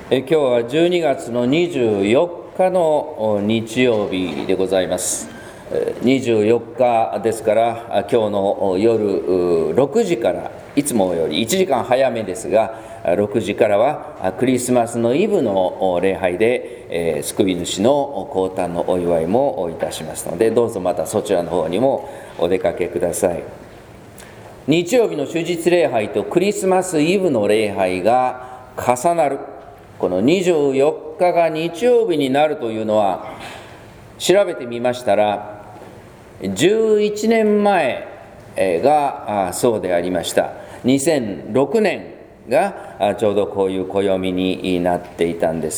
今日は12月の24日の日曜日でございます。24日ですから、今日の夜6時から、いつもより1時間早めですが、6時からはクリスマスのイブの礼拝で、救い主の降誕のお祝いもいたしますので、どうぞまたそちらの方にもお出かけください。日曜日の主日礼拝とクリスマスイブの礼拝が重なる、この24日が日曜日になるというのは、調べてみましたら11年前がそうでありました。2006年がちょうどこういう暦になっていたんです。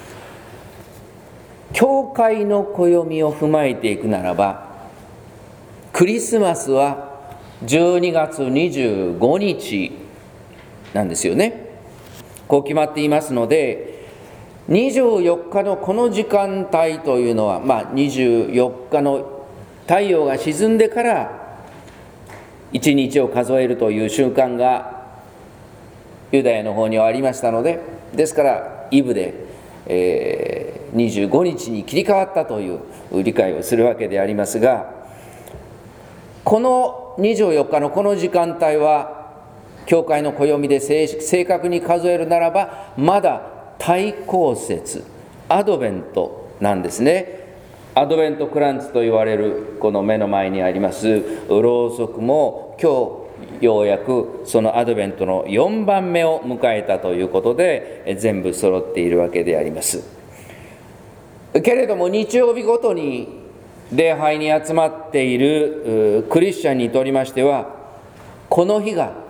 教会の暦を踏まえていくならば、クリスマスは12月25日なんですよね。こう決まっていますので、24日のこの時間帯というのは、24日の太陽が沈んでから1日を数えるという習慣がユダヤの方にはありましたので、ですからイブで、25日に切り替わったという理解をするわけでありますが、この24日のこの時間帯は教会の暦で正確に数えるならば、まだ対抗節、アドベントなんですね。アドベントクランツと言われる、この目の前にありますろうそくも、今日ようやくそのアドベントの4番目を迎えたということで、全部揃っているわけであります。けれども日曜日ごとに礼拝に集まっているクリスチャンにとりましては、この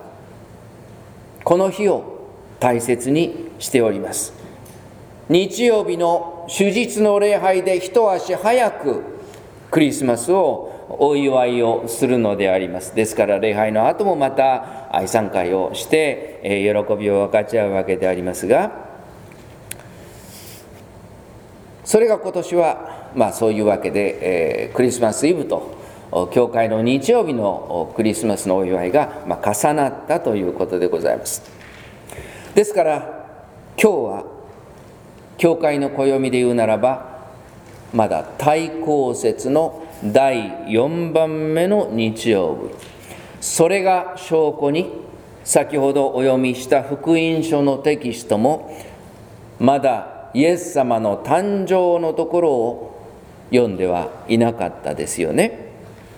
日を大切にしております。日曜日の主日の礼拝で一足早くクリスマスをお祝いをするのであります。ですから礼拝の後もまた愛賛会をして喜びを分かち合うわけでありますが、それが今年はそういうわけで、クリスマスイブと教会の日曜日のクリスマスのお祝いが重なったということでございます。ですから今日は教会の暦で言うならば、まだ対抗節の第4番目の日曜日、それが証拠に先ほどお読みした福音書のテキストもまだイエス様の誕生のところを読んではいなかったですよね。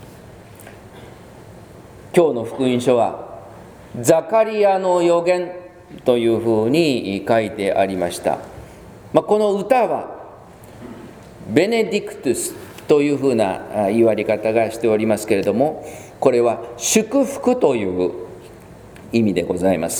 今日の福音書はザカリヤの預言というふうに書いてありました。この歌はベネディクトゥスというふうな言われ方がしておりますけれども、これは祝福という意味でございます。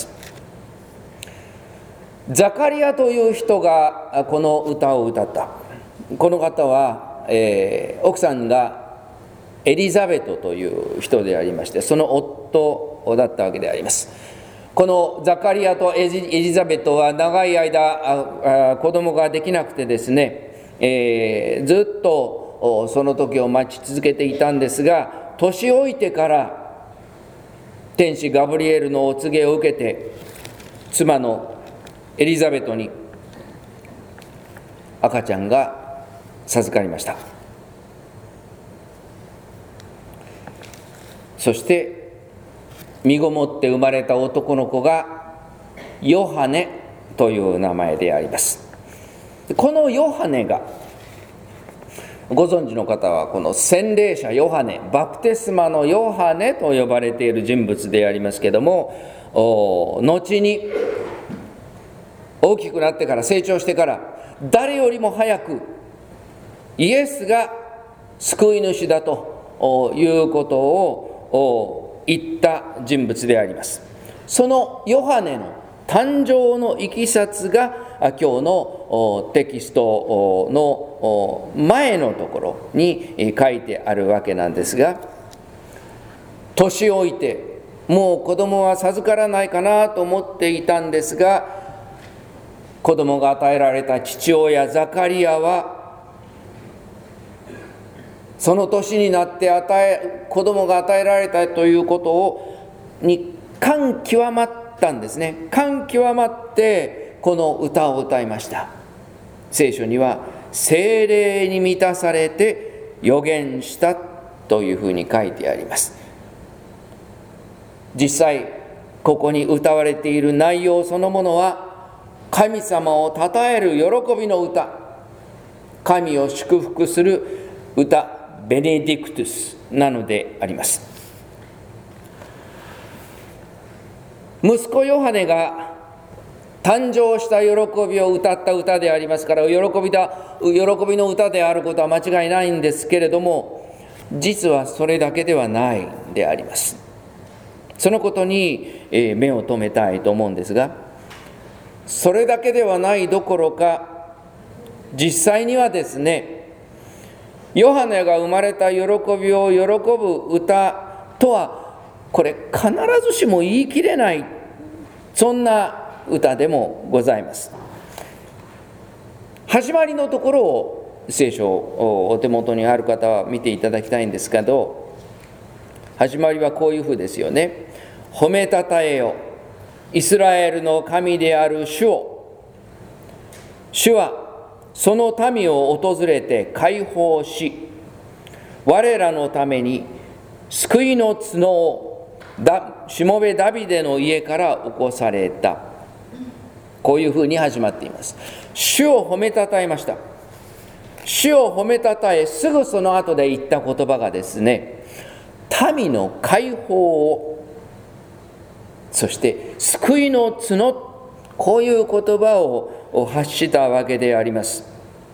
ザカリヤという人がこの歌を歌った。この方は、奥さんがエリザベトという人でありまして、その夫だったわけであります。このザカリヤとエリザベトは長い間子供ができなくてですね、ずっとその時を待ち続けていたんですが、年老いてから天使ガブリエルのお告げを受けて、妻のエリザベトに赤ちゃんが授かりました。そして身ごもって生まれた男の子がヨハネという名前であります。このヨハネが、ご存知の方はこの洗礼者ヨハネ、バプテスマのヨハネと呼ばれている人物でありますけれども、後に大きくなってから、成長してから誰よりも早くイエスが救い主だということを言った人物であります。そのヨハネの誕生のいきさつが今日のテキストの前のところに書いてあるわけなんですが、年老いてもう子供は授からないかなと思っていたんですが、子供が与えられた父親ザカリヤはその年になって子供が与えられたということに感極まったんですね。感極まってこの歌を歌いました。聖書には聖霊に満たされて預言したというふうに書いてあります。実際ここに歌われている内容そのものは神様を称える喜びの歌、神を祝福する歌、ベネディクトゥスなのであります。息子ヨハネが誕生した喜びを歌った歌でありますから、喜びの歌であることは間違いないんですけれども、実はそれだけではないであります。そのことに目を留めたいと思うんですが、それだけではないどころか、実際にはですね、ヨハネが生まれた喜びを喜ぶ歌とは、これ必ずしも言い切れない、そんな歌でもございます。始まりのところを聖書をお手元にある方は見ていただきたいんですけど、始まりはこういうふうですよね。褒めたたえよ、イスラエルの神である主を。主はその民を訪れて解放し、我らのために救いの角をしもべダビデの家から起こされた。こういうふうに始まっています。主を褒めたたえました。主を褒めたたえ、すぐその後で言った言葉がですね、民の解放を、そして救いの角、こういう言葉を発したわけであります。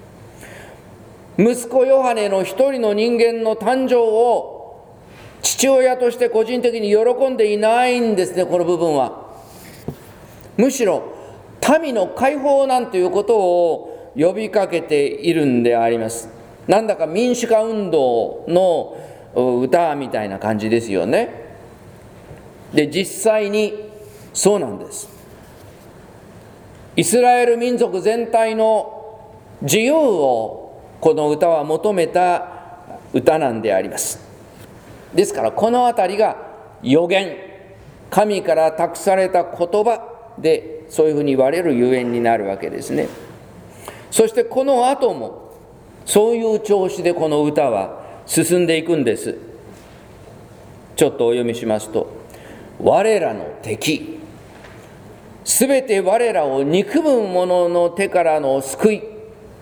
息子ヨハネの一人の人間の誕生を父親として個人的に喜んでいないんですね、この部分は。むしろ民の解放なんていうことを呼びかけているんであります。なんだか民主化運動の歌みたいな感じですよね。で、実際にそうなんです。イスラエル民族全体の自由をこの歌は求めた歌なんであります。ですからこのあたりが預言、神から託された言葉で、そういうふうに言われるゆえんになるわけですね。そしてこの後もそういう調子でこの歌は進んでいくんです。ちょっとお読みしますと、我らの敵、すべて我らを憎む者の手からの救い、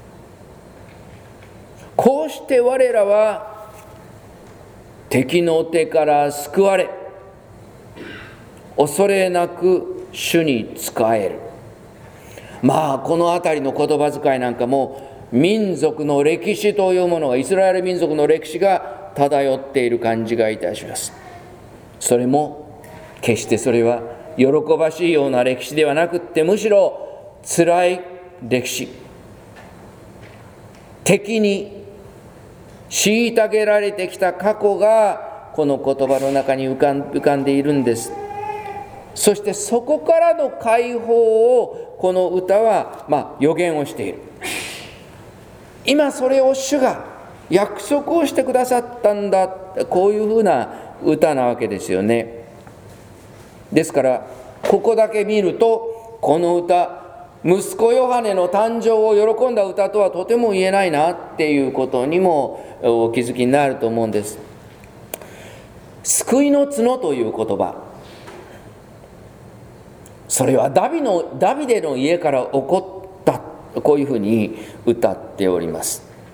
こうして我らは敵の手から救われ、恐れなく主に仕える。まあこの辺りの言葉遣いなんかも民族の歴史というものが、イスラエル民族の歴史が漂っている感じがいたします。それも決してそれは喜ばしいような歴史ではなくって、むしろ辛い歴史、敵に虐げられてきた過去がこの言葉の中に浮かんでいるんです。そしてそこからの解放をこの歌は予言をしている。今それを主が約束をしてくださったんだ、こういうふうな歌なわけですよね。ですからここだけ見ると、この歌、息子ヨハネの誕生を喜んだ歌とはとても言えないなっていうことにもお気づきになると思うんです。救いの角という言葉、それはダビデの家から起こった、こういうふうに歌っております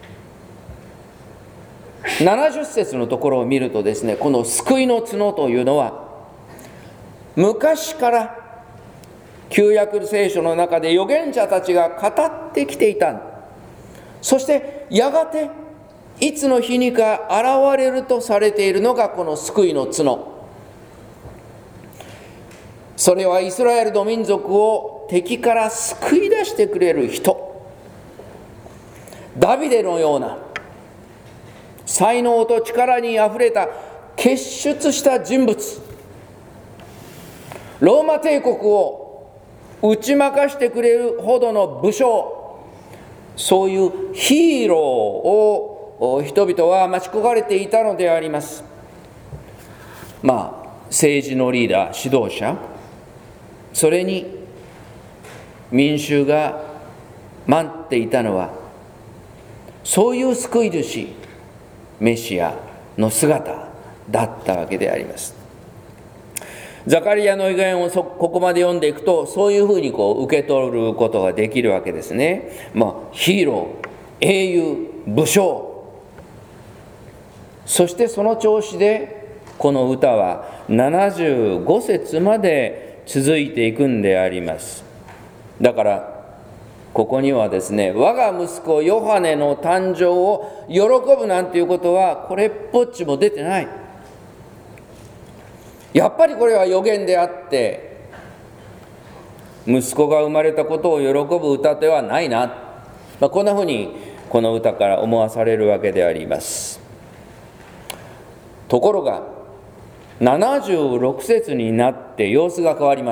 。70節のところを見るとですね、この救いの角というのは昔から旧約聖書の中で預言者たちが語ってきていた。そしてやがていつの日にか現れるとされているのがこの救いの角。それはイスラエルの民族を敵から救い出してくれる人、ダビデのような才能と力にあふれた傑出した人物、ローマ帝国を打ち負かしてくれるほどの武将、そういうヒーローを人々は待ち焦がれていたのであります。政治のリーダー、指導者、それに民衆が待っていたのは、そういう救い主メシアの姿だったわけであります。ザカリアの預言をここまで読んでいくと、そういうふうに受け取ることができるわけですね。ヒーロー、英雄、武将、そしてその調子でこの歌は75節まで続いていくんであります。だからここにはですね、我が息子ヨハネの誕生を喜ぶなんていうことはこれっぽっちも出てない。やっぱりこれは予言であって、息子が生まれたことを喜ぶ歌ではないな、こんなふうにこの歌から思わされるわけであります。ところが76節になって様子が変わります。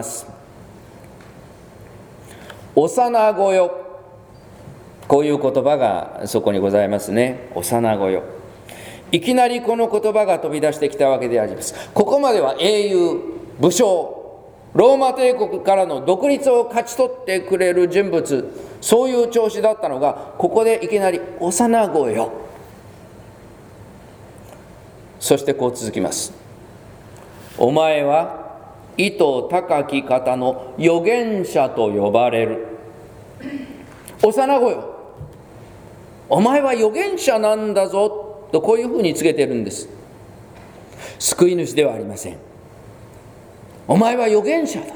幼子よ、こういう言葉がそこにございますね。幼子よ、いきなりこの言葉が飛び出してきたわけであります。ここまでは英雄、武将、ローマ帝国からの独立を勝ち取ってくれる人物、そういう調子だったのが、ここでいきなり幼子よ。そしてこう続きます。お前は意図高き方の預言者と呼ばれる。幼子よ、お前は預言者なんだぞと、こういうふうに告げてるんです。救い主ではありません。お前は預言者だ。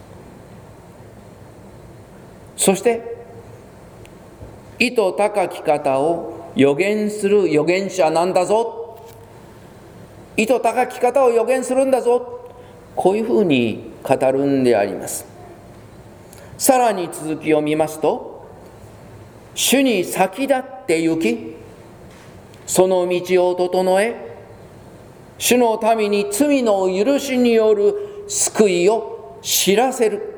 そして意図高き方を預言する預言者なんだぞ。意図高き方を預言するんだぞ。こういうふうに語るんであります。さらに続きを見ますと、主に先立って行き、その道を整え、主の民に罪の許しによる救いを知らせる。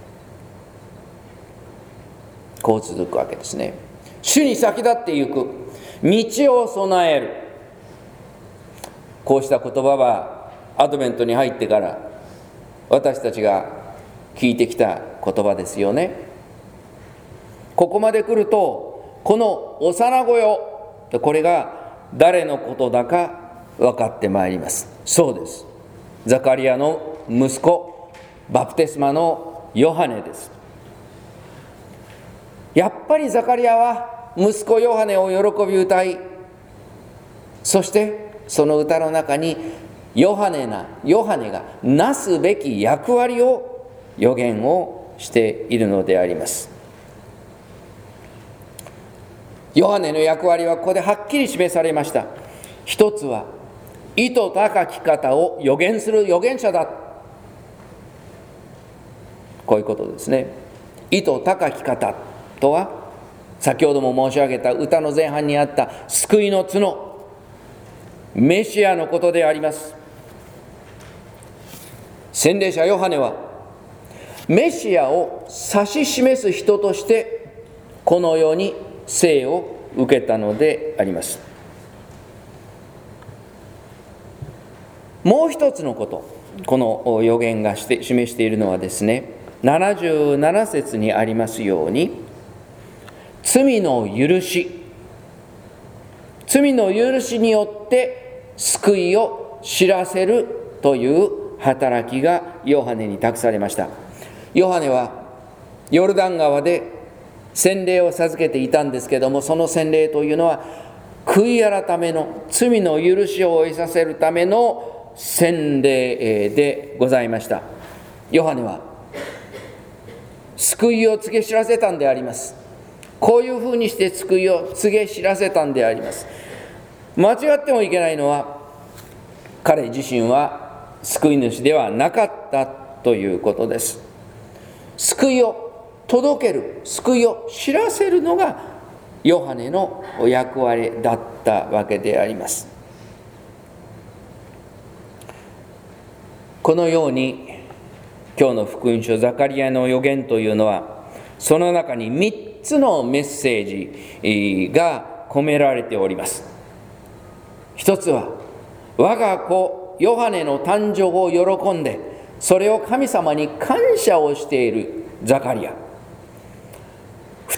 こう続くわけですね。主に先立って行く、道を備える。こうした言葉はアドベントに入ってから私たちが聞いてきた言葉ですよね。ここまで来ると、この幼子よ、これが誰のことだか分かってまいります。そうです、ザカリアの息子、バプテスマのヨハネです。やっぱりザカリアは息子ヨハネを喜び歌い、そしてその歌の中にヨハネがなすべき役割を予言をしているのであります。ヨハネの役割はここではっきり示されました。一つは意図高き方を予言する預言者だ。こういうことですね。意図高き方とは、先ほども申し上げた歌の前半にあった救いの角、メシアのことであります。洗礼者ヨハネはメシアを指し示す人としてこの世に生を受けたのであります。もう一つのこと、この予言が示しているのはですね、77節にありますように、罪の許しによって救いを知らせるという働きがヨハネに託されました。ヨハネはヨルダン川で洗礼を授けていたんですけども、その洗礼というのは悔い改めの、罪の許しを得させるための洗礼でございました。ヨハネは救いを告げ知らせたんであります。こういうふうにして救いを告げ知らせたんであります。間違ってもいけないのは、彼自身は救い主ではなかったということです。救いを届ける、救いを知らせるのがヨハネの役割だったわけであります。このように今日の福音書ザカリアの預言というのは、その中に3つのメッセージが込められております。一つは、我が子ヨハネの誕生を喜んで、それを神様に感謝をしているザカリア。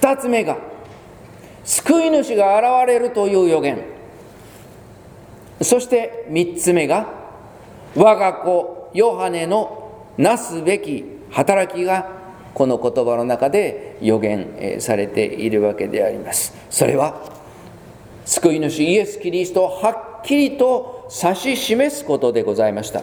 2つ目が救い主が現れるという予言。そして3つ目が我が子ヨハネのなすべき働きがこの言葉の中で予言されているわけであります。それは救い主イエス・キリストをはっきりと指し示すことでございました。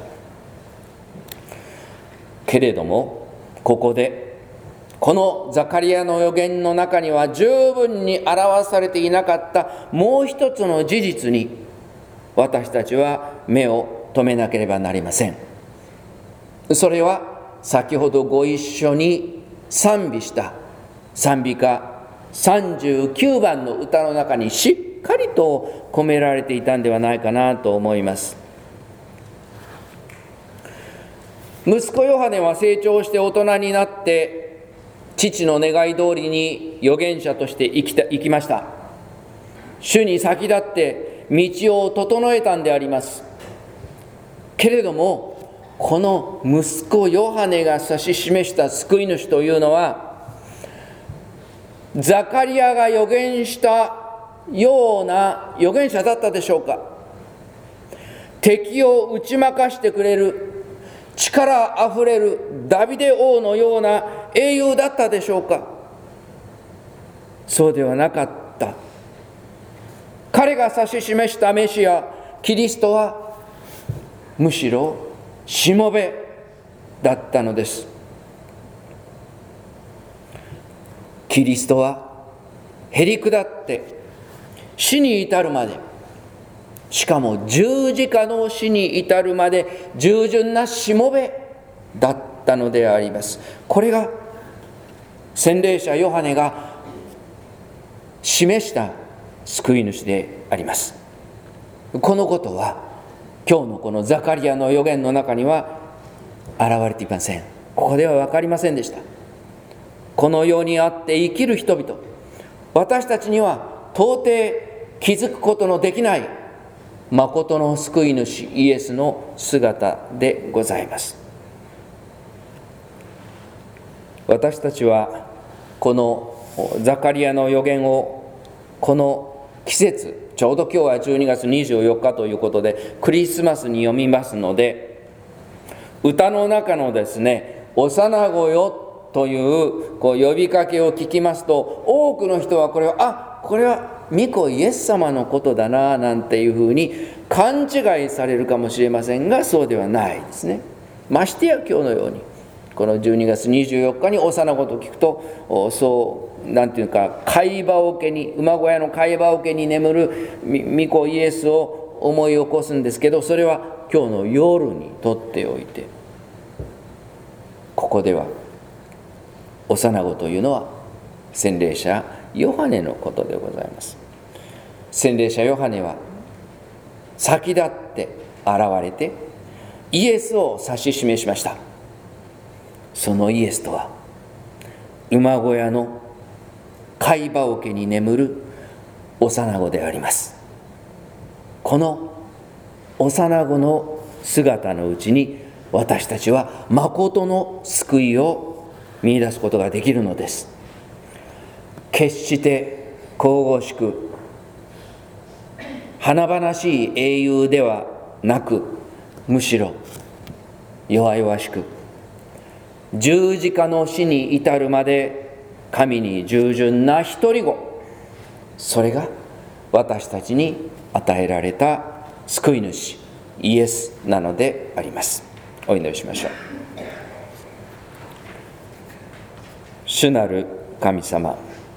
けれどもここでこのザカリアの予言の中には十分に表されていなかったもう一つの事実に私たちは目を留めなければなりません。それは先ほどご一緒に賛美した賛美歌39番の歌の中にしっかりと込められていたんではないかなと思います。息子ヨハネは成長して大人になって父の願い通りに預言者として生きました。主に先立って道を整えたんであります。けれどもこの息子ヨハネが指し示した救い主というのはザカリアが預言したような預言者だったでしょうか。敵を打ち負かしてくれる力あふれるダビデ王のような英雄だったでしょうか。そうではなかった。彼が指し示したメシアキリストはむしろしもべだったのです。キリストはへり下って死に至るまで、しかも十字架の死に至るまで従順なしもべだったのであります。これが洗礼者ヨハネが示した救い主であります。このことは今日のこのザカリアの預言の中には現れていません。ここでは分かりませんでした。この世にあって生きる人々、私たちには到底気づくことのできない誠の救い主イエスの姿でございます。私たちはこのザカリアの預言をこの季節、ちょうど今日は12月24日ということでクリスマスに読みますので、歌の中のですね、幼子よという呼びかけを聞きますと、多くの人はこれは御子イエス様のことだななんていうふうに勘違いされるかもしれませんが、そうではないですね。ましてや今日のようにこの12月24日に幼子と聞くと、そうなんていうか、貝羽桶に、馬小屋の貝羽桶に眠る御子イエスを思い起こすんですけど、それは今日の夜にとっておいて、ここでは幼子というのは洗礼者ヨハネのことでございます。洗礼者ヨハネは先立って現れてイエスを指し示しました。そのイエスとは馬小屋の貝羽桶に眠る幼子であります。この幼子の姿のうちに私たちは誠の救いを見出すことができるのです。決して神々しく華々しい英雄ではなく、むしろ弱々しく十字架の死に至るまで神に従順な一人子、それが私たちに与えられた救い主イエスなのであります。お祈りしましょう。主なる神様、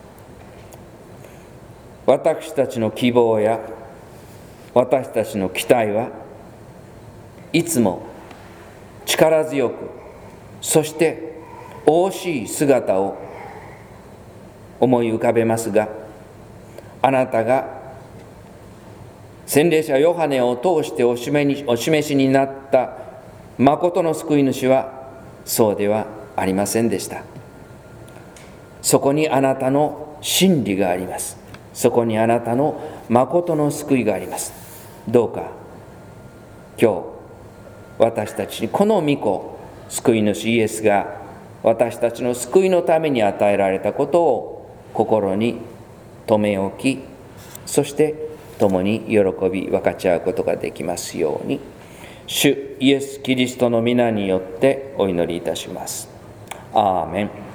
私たちの希望や私たちの期待はいつも力強く、そして惜しい姿を思い浮かべますが、あなたが洗礼者ヨハネを通してお示しになった誠の救い主はそうではありませんでした。そこにあなたの真理があります。そこにあなたの誠の救いがあります。どうか今日私たちにこの御子救い主イエスが私たちの救いのために与えられたことを心に留め置き、そして共に喜び分かち合うことができますように、主イエス・キリストの皆によってお祈りいたします。アーメン。